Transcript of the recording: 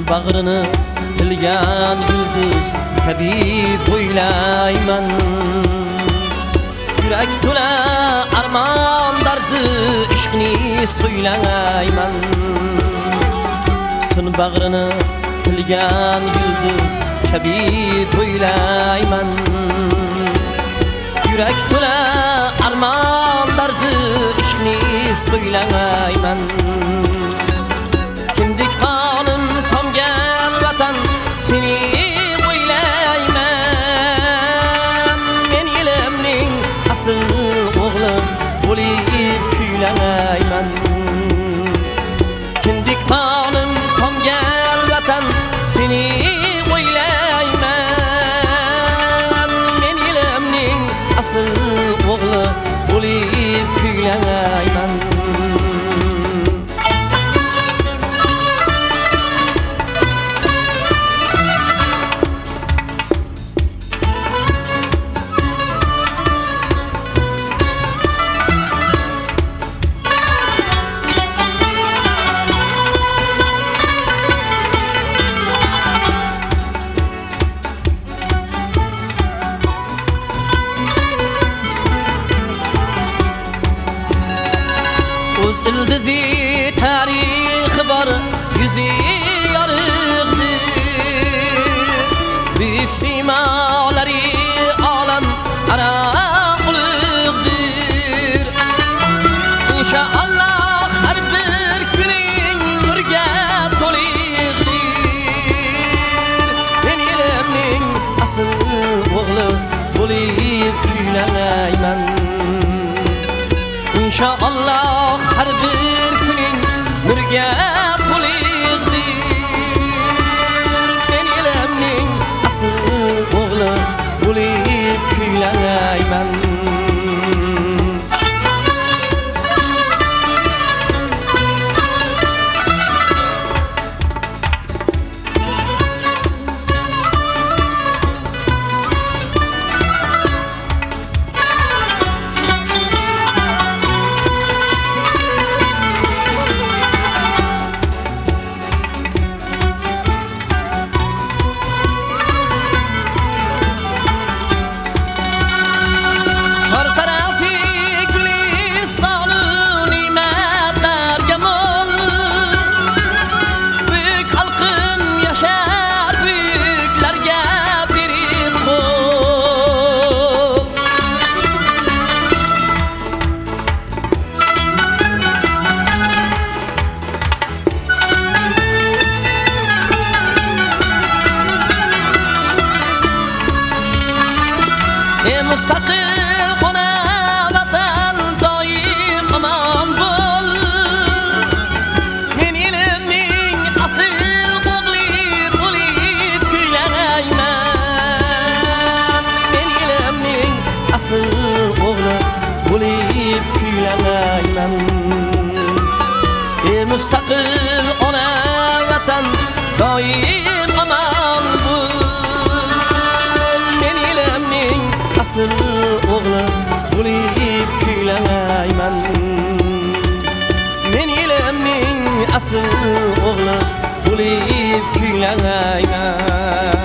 bag'rini bilgan yulduz kabi bo'ylayman. Yurak to'la armon dardi ishqni so'ylayman. Tun bag'rini bilgan yulduz kabi bo'ylayman. Yurak to'la armon dardi ishqni so'ylayman. Kimdik qonim tomgan vatan seni o'ylayman. Men elimning asl o'g'li bo'lib kuylayman. Kimdik qonim tomgan vatan seni o'ylayman. Men elimning asl o'g'li bo'lib kuylayman. O'z ildizi tarixi bor, yuzi yorug'dir. Buyuk siymolari olam aro ulug'dir. Inshaalloh har bir kuning nurga to'liqdir. Men elimning asl o'g'li bo'lib kuylayman. İnşallah her bir kuning nurga to'liqdir. Men elimning asl o'g'li bo'lib kuylayman. Mustaqil ona vatan doim aman bo'l. Men elimning asl o'g'li bo'lib kuylayman. Men elimning asl o'g'li bo'lib kuylayman. Mustaqil ona vatan doim aman bo'l. Men elimning asl o'g'li bo'lib kuylayman. Men elimning asl o'g'li bo'lib kuylayman.